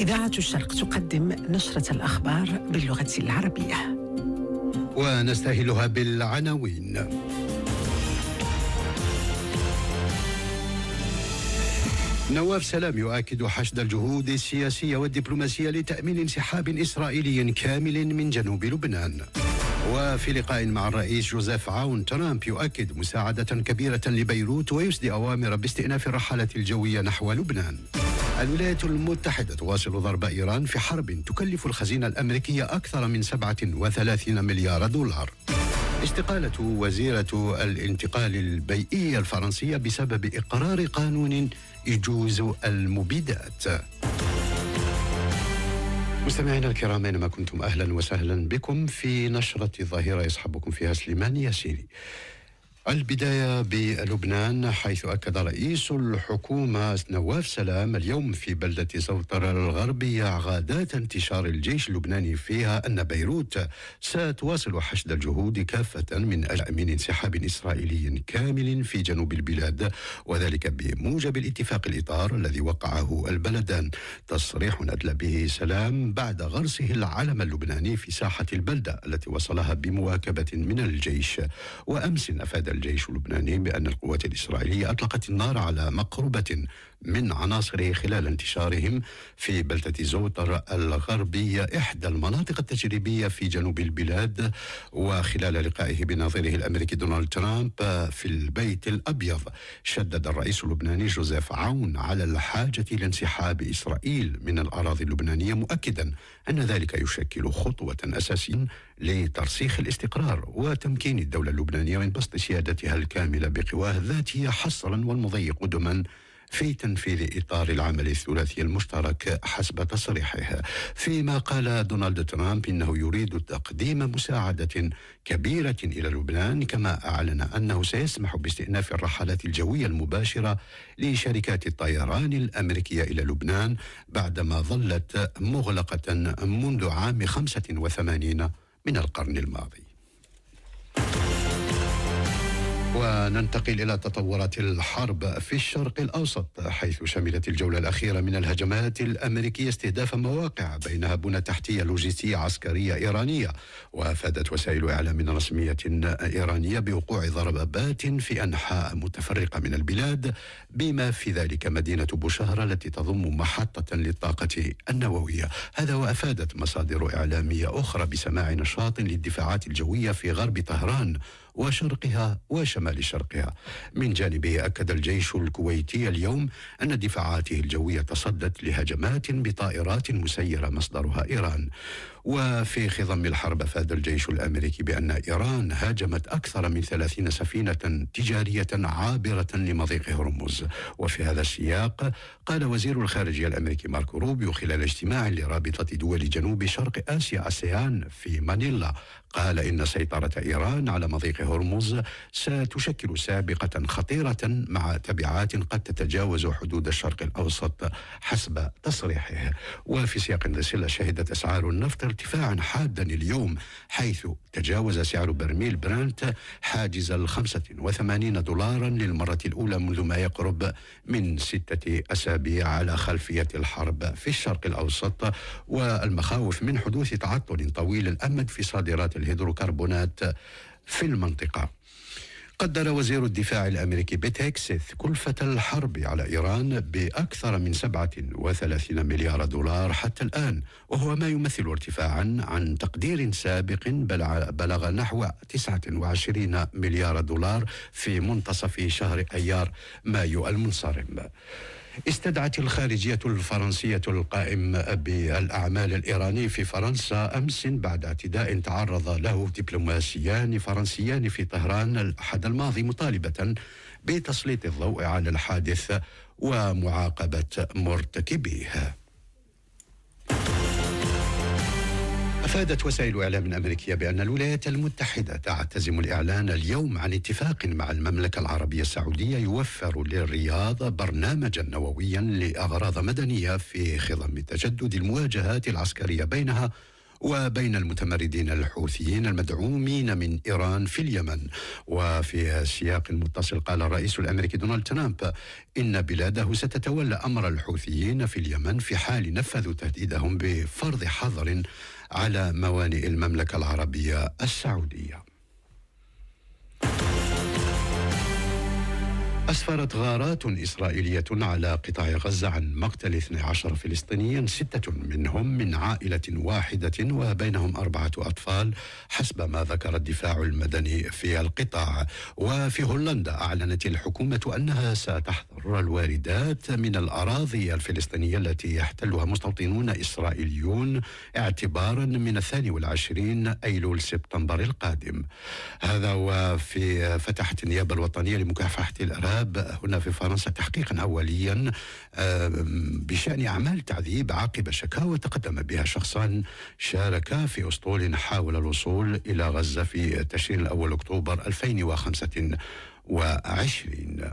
إذاعة الشرق تقدم نشرة الأخبار باللغة العربية، ونستهلها بالعناوين. نواف سلام يؤكد حشد الجهود السياسية والدبلوماسية لتأمين انسحاب إسرائيلي كامل من جنوب لبنان. وفي لقاء مع الرئيس جوزيف عون، ترامب يؤكد مساعدة كبيرة لبيروت ويسدي أوامر باستئناف الرحلات الجوية نحو لبنان. الولايات المتحدة تواصل ضرب إيران في حرب تكلف الخزينة الأمريكية أكثر من 37 مليار دولار. استقالة وزيرة الانتقال البيئي الفرنسية بسبب إقرار قانون يجوز المبيدات. مستمعينا الكرام، أينما كنتم أهلا وسهلا بكم في نشرة الظاهرة يصحبكم فيها سليمان ياسيري. البداية بلبنان، حيث أكد رئيس الحكومة نواف سلام اليوم في بلدة زوطر الغربية عغادات انتشار الجيش اللبناني فيها أن بيروت ستواصل حشد الجهود كافة من أجل تأمين انسحاب إسرائيلي كامل في جنوب البلاد، وذلك بموجب الاتفاق الإطار الذي وقعه البلدان. تصريح أدلى به سلام بعد غرسه العلم اللبناني في ساحة البلدة التي وصلها بمواكبة من الجيش. وأمس أفاد الجيش اللبناني بأن القوات الإسرائيلية أطلقت النار على مقربة من عناصره خلال انتشارهم في بلدة زوطر الغربية، إحدى المناطق التجريبية في جنوب البلاد. وخلال لقائه بنظيره الأمريكي دونالد ترامب في البيت الأبيض، شدد الرئيس اللبناني جوزيف عون على الحاجة لانسحاب إسرائيل من الأراضي اللبنانية، مؤكدا أن ذلك يشكل خطوة أساسية لترسيخ الاستقرار وتمكين الدولة اللبنانية من بسط سيادتها الكاملة بقواها الذاتية حصرا والمضي قدما في تنفيذ إطار العمل الثلاثي المشترك حسب تصريحه. فيما قال دونالد ترامب إنه يريد تقديم مساعدة كبيرة إلى لبنان، كما أعلن أنه سيسمح باستئناف الرحلات الجوية المباشرة لشركات الطيران الأمريكية إلى لبنان بعدما ظلت مغلقة منذ عام 85 من القرن الماضي. وننتقل إلى تطورات الحرب في الشرق الأوسط، حيث شملت الجولة الأخيرة من الهجمات الأمريكية استهداف مواقع بينها بنى تحتية لوجستية عسكرية إيرانية. وأفادت وسائل إعلام رسمية إيرانية بوقوع ضربات في أنحاء متفرقة من البلاد، بما في ذلك مدينة بوشهر التي تضم محطة للطاقة النووية. هذا وأفادت مصادر إعلامية أخرى بسماع نشاط للدفاعات الجوية في غرب طهران وشرقها وشمال شرقها. من جانبه أكد الجيش الكويتي اليوم أن دفاعاته الجوية تصدت لهجمات بطائرات مسيرة مصدرها إيران. وفي خضم الحرب أفاد الجيش الأمريكي بأن إيران هاجمت أكثر من 30 سفينة تجارية عابرة لمضيق هرمز. وفي هذا السياق قال وزير الخارجية الأمريكي ماركو روبيو خلال اجتماع لرابطة دول جنوب شرق آسيا آسيان في مانيلا، قال إن سيطرة إيران على مضيق هرمز ستشكل سابقة خطيرة مع تبعات قد تتجاوز حدود الشرق الأوسط حسب تصريحه. وفي سياق ذي الصلة شهدت أسعار النفط ارتفاعا حادا اليوم، حيث تجاوز سعر برميل برنت حاجز 85 دولارا للمرة الأولى منذ ما يقرب من 6 أسابيع، على خلفية الحرب في الشرق الأوسط والمخاوف من حدوث تعطل طويل الأمد في صادرات الهيدروكربونات في المنطقة. قدر وزير الدفاع الأمريكي بيت هيكسيث كلفة الحرب على إيران بأكثر من 37 مليار دولار حتى الآن، وهو ما يمثل ارتفاعا عن تقدير سابق بلغ نحو 29 مليار دولار في منتصف شهر أيار مايو المنصرم. استدعت الخارجية الفرنسية القائم بالأعمال الإيراني في فرنسا أمس بعد اعتداء تعرض له دبلوماسيان فرنسيان في طهران الأحد الماضي، مطالبة بتسليط الضوء على الحادث ومعاقبة مرتكبيه. أفادت وسائل إعلام أمريكية بأن الولايات المتحدة تعتزم الإعلان اليوم عن اتفاق مع المملكة العربية السعودية يوفر للرياض برنامجا نوويا لأغراض مدنية في خضم تجدد المواجهات العسكرية بينها وبين المتمردين الحوثيين المدعومين من إيران في اليمن. وفي سياق متصل قال الرئيس الأمريكي دونالد ترامب إن بلاده ستتولى أمر الحوثيين في اليمن في حال نفذوا تهديدهم بفرض حظر على موانئ المملكة العربية السعودية. أسفرت غارات إسرائيلية على قطاع غزة عن مقتل 12 فلسطينيا، 6 منهم من عائلة واحدة وبينهم 4 أطفال حسب ما ذكر الدفاع المدني في القطاع. وفي هولندا أعلنت الحكومة أنها ستحظر الواردات من الأراضي الفلسطينية التي يحتلها مستوطنون إسرائيليون اعتبارا من 22 أيلول سبتمبر القادم. هذا وفي فتحت النيابة الوطنية لمكافحة الإرهاب هنا في فرنسا تحقيقا أوليا بشأن أعمال تعذيب عقب شكاوى تقدم بها شخصان شاركا في أسطول حاول الوصول إلى غزة في تشرين الأول أكتوبر 2025.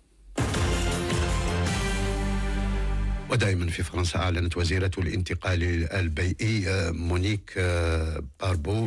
ودائما في فرنسا أعلنت وزيرة الانتقال البيئي مونيك باربو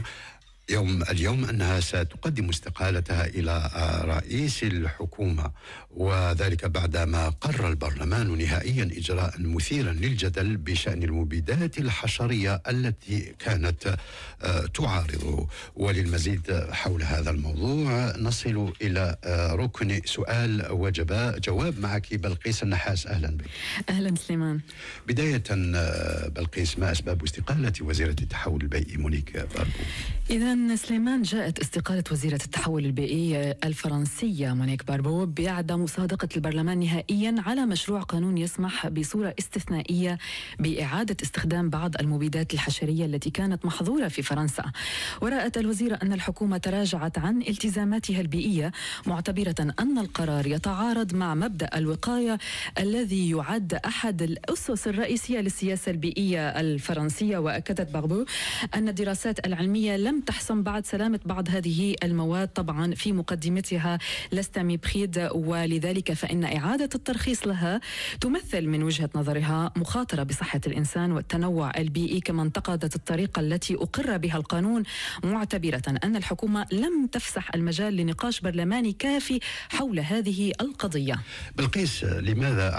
اليوم أنها ستقدم استقالتها إلى رئيس الحكومة، وذلك بعدما قرر البرلمان نهائيا إجراء مثيرا للجدل بشأن المبيدات الحشرية التي كانت تعارضه. وللمزيد حول هذا الموضوع نصل إلى ركن سؤال وجواب معك بلقيس النحاس. أهلا بك. أهلا سليمان. بداية بلقيس، ما أسباب استقالة وزيرة التحول البيئي مونيك باربو؟ إذا سليمان، جاءت استقالة وزيرة التحول البيئي الفرنسية مونيك باربو بعد مصادقة البرلمان نهائيا على مشروع قانون يسمح بصورة استثنائية بإعادة استخدام بعض المبيدات الحشرية التي كانت محظورة في فرنسا. ورأت الوزيرة أن الحكومة تراجعت عن التزاماتها البيئية، معتبرة أن القرار يتعارض مع مبدأ الوقاية الذي يعد أحد الأسس الرئيسية للسياسة البيئية الفرنسية. وأكدت باربو أن الدراسات العلمية لم تحسم بعد سلامة بعض هذه المواد، طبعا في مقدمتها لاستاميبريد، ولذلك فإن إعادة الترخيص لها تمثل من وجهة نظرها مخاطرة بصحة الإنسان والتنوع البيئي. كما انتقدت الطريقة التي أقر بها القانون، معتبرة أن الحكومة لم تفسح المجال لنقاش برلماني كافي حول هذه القضية. بلقيس، لماذا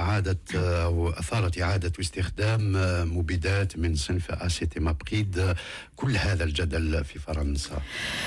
أثارت إعادة استخدام مبيدات من صنف أسيتاميبريد كل هذا الجدل في فرنسا؟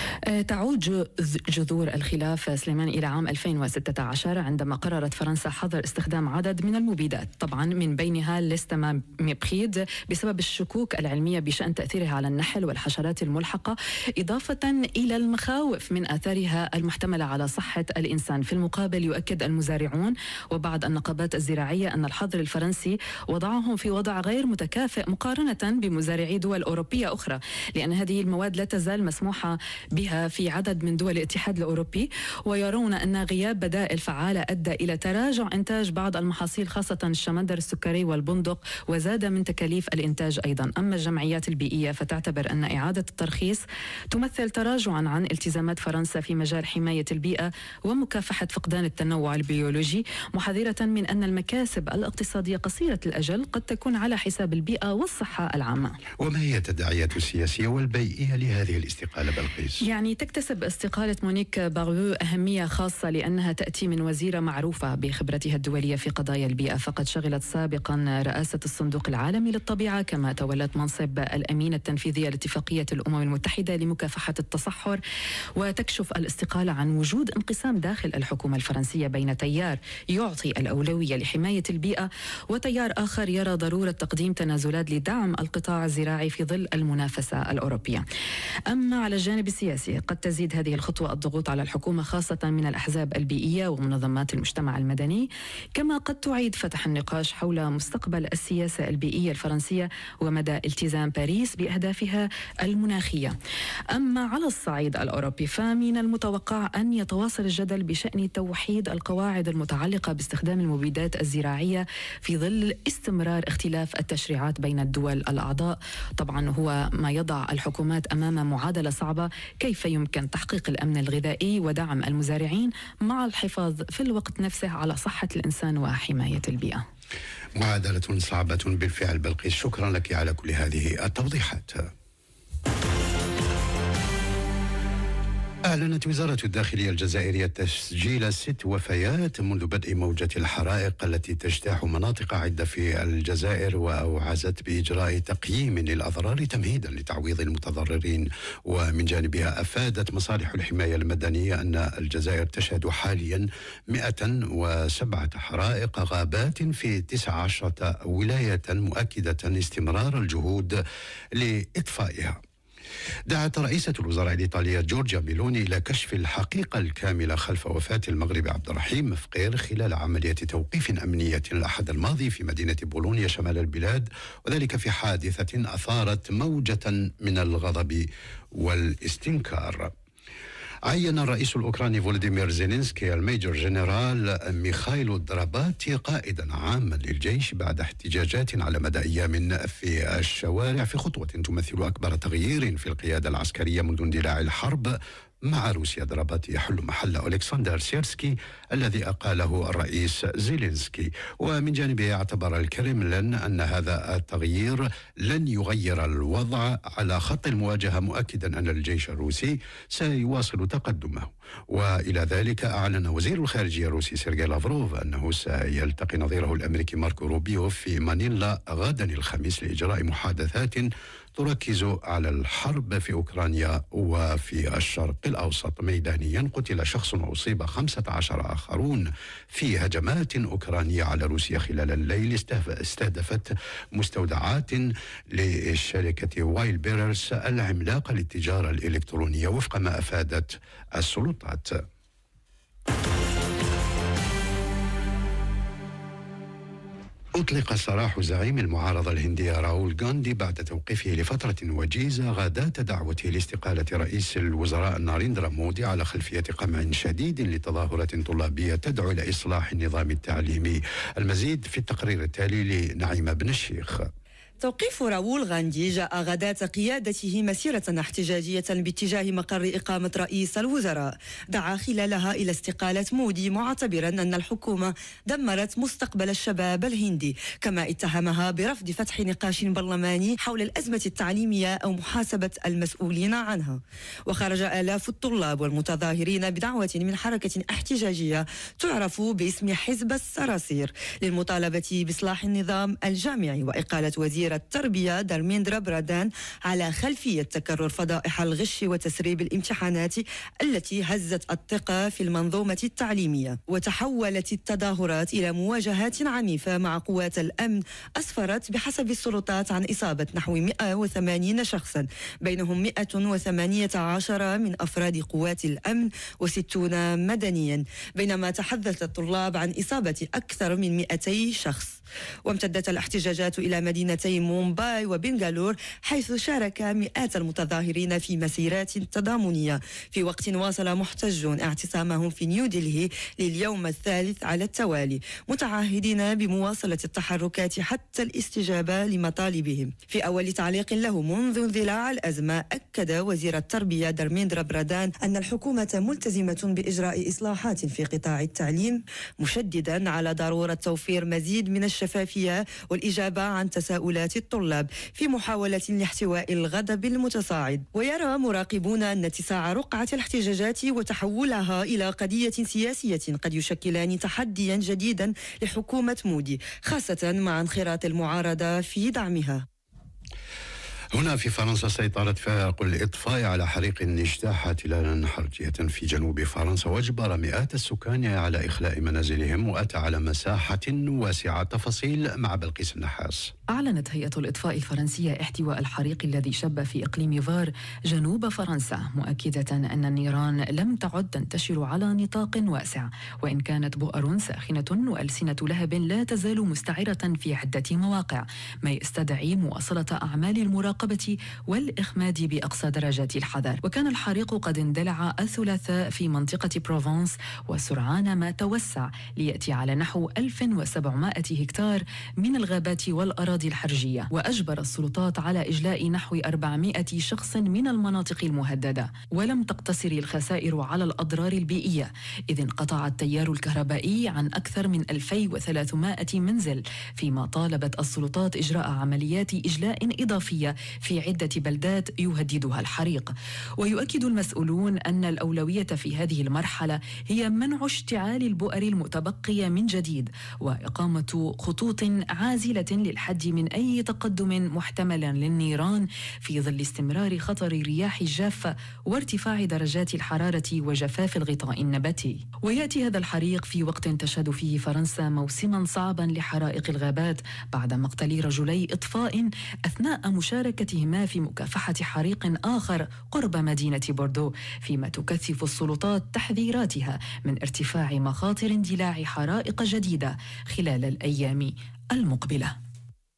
تعود جذور الخلاف سليمان إلى عام 2016 عندما قررت فرنسا حظر استخدام عدد من المبيدات، طبعا من بينها الاستاميبريد بسبب الشكوك العلمية بشأن تأثيرها على النحل والحشرات الملحقة، إضافة إلى المخاوف من آثارها المحتملة على صحة الإنسان. في المقابل يؤكد المزارعون وبعض النقابات الزراعية أن الحظر الفرنسي وضعهم في وضع غير متكافئ مقارنة بمزارعي دول أوروبية أخرى، لأن هذه المواد لا تزال مسموحة بها في عدد من دول الاتحاد الأوروبي، ويرون أن غياب بدائل فعالة أدى إلى تراجع إنتاج بعض المحاصيل خاصة الشمندر السكري والبندق، وزاد من تكاليف الإنتاج أيضا. أما الجمعيات البيئية فتعتبر أن إعادة الترخيص تمثل تراجعا عن التزامات فرنسا في مجال حماية البيئة ومكافحة فقدان التنوع البيولوجي، محذرة من أن المكاسب الاقتصادية قصيرة الأجل قد تكون على حساب البيئة والصحة العامة. وما هي التداعيات السياسية والبيئية لهذه الاستقالة بلقيس؟ يعني تكتسب استقالة مونيك باربو أهمية خاصة لأنها تأتي من وزيرة معروفة بخبرتها الدولية في قضايا البيئة، فقد شغلت سابقا رئاسة الصندوق العالمي للطبيعة، كما تولت منصب الأمين التنفيذية لاتفاقية الأمم المتحدة لمكافحة التصحر. وتكشف الاستقالة عن وجود انقسام داخل الحكومة الفرنسية بين تيار يعطي الأولوية لحماية البيئة وتيار آخر يرى ضرورة تقديم تنازلات لدعم القطاع الزراعي في ظل المنافسة الأوروبية. أما على الجانب السياسي قد تزيد هذه الخطوة الضغوط على الحكومة خاصة من الأحزاب البيئية ومنظمات المجتمع المدني، كما قد تعيد فتح النقاش حول مستقبل السياسة البيئية الفرنسية ومدى التزام باريس بأهدافها المناخية. أما على الصعيد الأوروبي فمن المتوقع أن يتواصل الجدل بشأن توحيد القواعد المتعلقة باستخدام المبيدات الزراعية في ظل استمرار اختلاف التشريعات بين الدول الأعضاء. طبعا هو ما يضع الحكومات أمام معادلة صعبة، كيف يمكن تحقيق الأمن الغذائي ودعم المزارعين مع الحفاظ في الوقت نفسه على صحة الإنسان وحماية البيئة. معادلة صعبة بالفعل بلقيس، شكرا لك على كل هذه التوضيحات. أعلنت وزارة الداخلية الجزائرية تسجيل 6 وفيات منذ بدء موجة الحرائق التي تجتاح مناطق عدة في الجزائر، وأوعزت بإجراء تقييم للأضرار تمهيدا لتعويض المتضررين. ومن جانبها أفادت مصالح الحماية المدنية أن الجزائر تشهد حاليا 107 حرائق غابات في 19 ولاية، مؤكدة استمرار الجهود لإطفائها. دعت رئيسة الوزراء الإيطالية جورجيا ميلوني إلى كشف الحقيقة الكاملة خلف وفاة المغربي عبد الرحيم مفقير خلال عملية توقيف أمنية الأحد الماضي في مدينة بولونيا شمال البلاد، وذلك في حادثة أثارت موجة من الغضب والاستنكار. عين الرئيس الأوكراني فولوديمير زيلينسكي الميجور جنرال ميخايلو دراباتي قائدا عاما للجيش بعد احتجاجات على مدى أيام في الشوارع، في خطوة تمثل أكبر تغيير في القيادة العسكرية منذ اندلاع الحرب مع روسيا. دراباتي يحل محل ألكسندر سيرسكي الذي أقاله الرئيس زيلينسكي. ومن جانبه اعتبر الكرملين أن هذا التغيير لن يغير الوضع على خط المواجهة، مؤكدا أن الجيش الروسي سيواصل تقدمه. وإلى ذلك أعلن وزير الخارجية الروسي سيرجي لافروف أنه سيلتقي نظيره الأمريكي ماركو روبيو في مانيلا غدا الخميس لإجراء محادثات تركز على الحرب في أوكرانيا وفي الشرق الأوسط. ميدانيا قتل شخص وأصيب 15 آخرون في هجمات أوكرانية على روسيا خلال الليل استهدفت مستودعات لشركة وايل بيررز العملاقة للتجارة الإلكترونية وفق ما أفادت السلطات. أطلق سراح زعيم المعارضة الهندية راول غاندي بعد توقيفه لفترة وجيزة غداة دعوته لاستقالة رئيس الوزراء ناريندرا مودي على خلفية قمع شديد لتظاهرة طلابية تدعو إلى إصلاح النظام التعليمي. المزيد في التقرير التالي لنعيمة بن الشيخ. توقيف راول غاندي جاء غداة قيادته مسيرة احتجاجية باتجاه مقر إقامة رئيس الوزراء دعا خلالها إلى استقالة مودي، معتبرا أن الحكومة دمرت مستقبل الشباب الهندي، كما اتهمها برفض فتح نقاش برلماني حول الأزمة التعليمية أو محاسبة المسؤولين عنها. وخرج آلاف الطلاب والمتظاهرين بدعوة من حركة احتجاجية تعرف باسم حزب الصراصير للمطالبة بإصلاح النظام الجامعي وإقالة وزير التربية دارميندرا برادان على خلفية تكرر فضائح الغش وتسريب الامتحانات التي هزت الثقة في المنظومة التعليمية. وتحولت التظاهرات إلى مواجهات عنيفة مع قوات الأمن أسفرت بحسب السلطات عن إصابة نحو 180 شخصا، بينهم 118 من أفراد قوات الأمن و60 مدنيا، بينما تحدث الطلاب عن إصابة أكثر من 200 شخص. وامتدت الاحتجاجات إلى مدينتي مومباي وبنغالور، حيث شارك مئات المتظاهرين في مسيرات تضامنية، في وقت واصل محتجون اعتصامهم في نيودلهي لليوم الثالث على التوالي، متعهدين بمواصلة التحركات حتى الاستجابة لمطالبهم. في أول تعليق له منذ اندلاع الأزمة، أكد وزير التربية دارميندرا برادان أن الحكومة ملتزمة بإجراء إصلاحات في قطاع التعليم، مشددا على ضرورة توفير مزيد من الشفافية والإجابة عن تساؤلات الطلاب في محاولة لاحتواء الغضب المتصاعد. ويرى مراقبون أن اتساع رقعة الاحتجاجات وتحولها إلى قضية سياسية قد يشكلان تحديا جديدا لحكومة مودي، خاصة مع انخراط المعارضة في دعمها. هنا في فرنسا سيطرت فرق الإطفاء على حريق اجتاح احتلالا حرجية في جنوب فرنسا وأجبر مئات السكان على إخلاء منازلهم وأتى على مساحة واسعة. تفاصيل مع بلقيس النحاس. أعلنت هيئة الإطفاء الفرنسية احتواء الحريق الذي شب في إقليم فار جنوب فرنسا، مؤكدة أن النيران لم تعد تنتشر على نطاق واسع، وإن كانت بؤر ساخنة وألسنة لهب لا تزال مستعرة في عدة مواقع، ما يستدعي مواصلة أعمال المراقبة والإخماد بأقصى درجات الحذر. وكان الحريق قد اندلع الثلاثاء في منطقة بروفانس، وسرعان ما توسع ليأتي على نحو 1700 هكتار من الغابات والأراضي الحرجية، وأجبر السلطات على إجلاء نحو 400 شخص من المناطق المهددة. ولم تقتصر الخسائر على الأضرار البيئية، إذ انقطع التيار الكهربائي عن أكثر من 2300 منزل، فيما طالبت السلطات إجراء عمليات إجلاء إضافية في عدة بلدات يهددها الحريق. ويؤكد المسؤولون أن الأولوية في هذه المرحلة هي منع اشتعال البؤر المتبقية من جديد، وإقامة خطوط عازلة للحد من أي تقدم محتمل للنيران في ظل استمرار خطر الرياح الجافة وارتفاع درجات الحرارة وجفاف الغطاء النباتي. ويأتي هذا الحريق في وقت تشهد فيه فرنسا موسما صعبا لحرائق الغابات بعد مقتل رجلي إطفاء أثناء مشاركتهما في مكافحة حريق آخر قرب مدينة بوردو، فيما تكثف السلطات تحذيراتها من ارتفاع مخاطر اندلاع حرائق جديدة خلال الأيام المقبلة.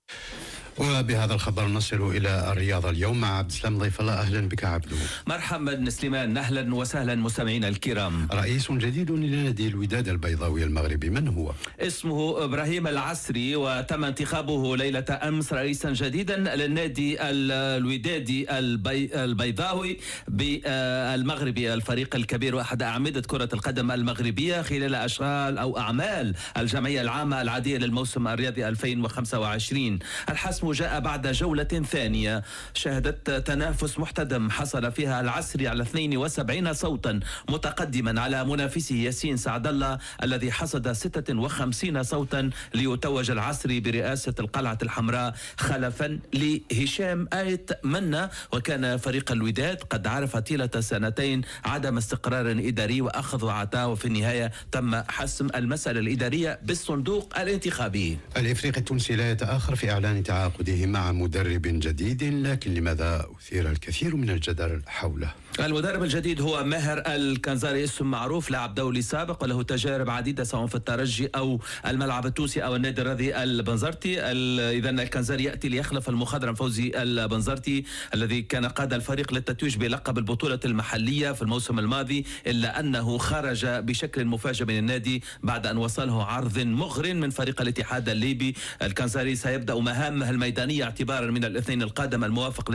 وبهذا الخبر نصل إلى الرياض اليوم مع عبد السلام ضيف الله. أهلا بك عبدو. مرحبا سليمان، أهلا وسهلا مستمعينا الكرام. رئيس جديد لنادي الوداد البيضاوي المغربي، من هو؟ اسمه إبراهيم العسري، وتم انتخابه ليلة أمس رئيسا جديدا للنادي الودادي البيضاوي بالمغربي، الفريق الكبير وأحد أعمدة كرة القدم المغربية خلال أشغال أو أعمال الجمعية العامة العادية للموسم الرياضي 2025. الحسم جاء بعد جولة ثانية شهدت تنافس محتدم حصل فيها العسري على 72 صوتا، متقدما على منافسه ياسين سعد الله الذي حصد 56 صوتا ليتوج العسري برئاسة القلعة الحمراء خلفا لهشام آيت منا. وكان فريق الوداد قد عرف طيلة سنتين عدم استقرار إداري وأخذ وعطاء، وفي النهاية تم حسم المسألة الإدارية بالصندوق الانتخابي. الإفريقي التونسي لا يتأخر في إعلان تعاقده مع مدرب جديد، لكن لماذا أثير الكثير من الجدل حوله؟ المدرب الجديد هو ماهر الكنزاري، اسم معروف، لاعب دولي سابق وله تجارب عديدة سواء في الترجي أو الملعب التونسي أو النادي الرياضي البنزرتي. إذن الكنزاري يأتي ليخلف المخضرم فوزي البنزرتي الذي كان قاد الفريق للتتويج بلقب البطولة المحلية في الموسم الماضي، إلا أنه خرج بشكل مفاجئ من النادي بعد أن وصله عرض مغر من فريق الاتحاد الليبي. الكنزاري سيبدأ مهامه الميدانية اعتبارا من الاثنين القادم الموافق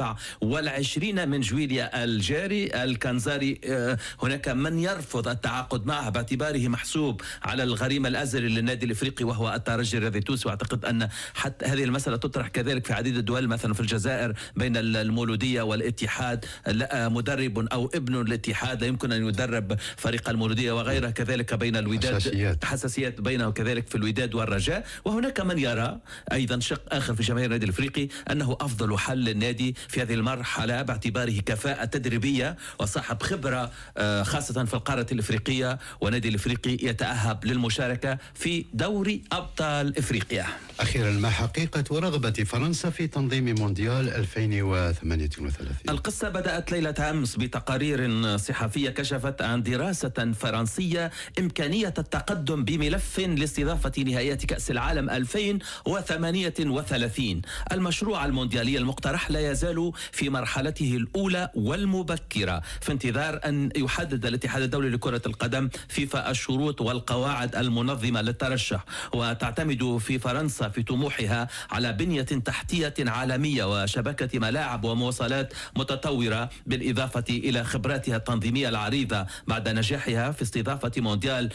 27 من جويليا الجاري. الكنزاري هناك من يرفض التعاقد معه باعتباره محسوب على الغريم الأزلي للنادي الإفريقي وهو الترجي الرياضي التونسي، واعتقد أن حتى هذه المسألة تطرح كذلك في عديد الدول، مثلا في الجزائر بين المولودية والاتحاد، مدرب أو ابن الاتحاد لا يمكن أن يدرب فريق المولودية وغيرها، كذلك بين الوداد حساسيات بينه كذلك في الوداد والرجاء. وهناك من يرى أيضا شق آخر في جماهير النادي الإفريقي أنه أفضل حل للنادي في هذه المرحلة باعتباره كفاءة تدريبية وصاحب خبرة خاصة في القارة الإفريقية، ونادي الإفريقي يتأهب للمشاركة في دوري أبطال إفريقيا. أخيرا، ما حقيقة ورغبة فرنسا في تنظيم مونديال 2038؟ القصة بدأت ليلة أمس بتقارير صحفية كشفت عن دراسة فرنسية إمكانية التقدم بملف لاستضافة نهائيات كأس العالم 2038. المشروع المونديالي المقترح لا يزال في مرحلته الأولى والمبكرة في انتظار أن يحدد الاتحاد الدولي لكرة القدم فيفا الشروط والقواعد المنظمة للترشح. وتعتمد في فرنسا في طموحها على بنية تحتية عالمية وشبكة ملاعب ومواصلات متطورة، بالإضافة إلى خبراتها التنظيمية العريضة بعد نجاحها في استضافة مونديال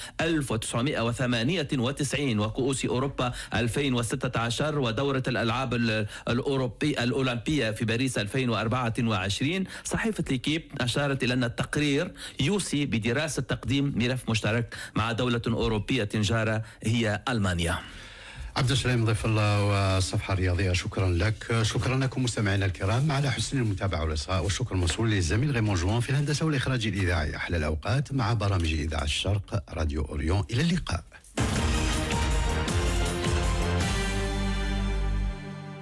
1998 وكؤوس أوروبا 2016 ودورة الألعاب الأولمبية في باريس 2024. صحيفة ليكيب أشارت إلى أن التقرير يوصي بدراسة تقديم ملف مشترك مع دولة أوروبية جارة هي ألمانيا. عبد السلام ضيف الله والصفحة الرياضية، شكرا لك. شكرا لكم مستمعينا الكرام على حسن المتابعة والإصغاء، والشكر موصول للزميل غيمون جوان في الهندسة والإخراج الإذاعي. أحلى الأوقات مع برامج إذاعة الشرق راديو أوريون. إلى اللقاء.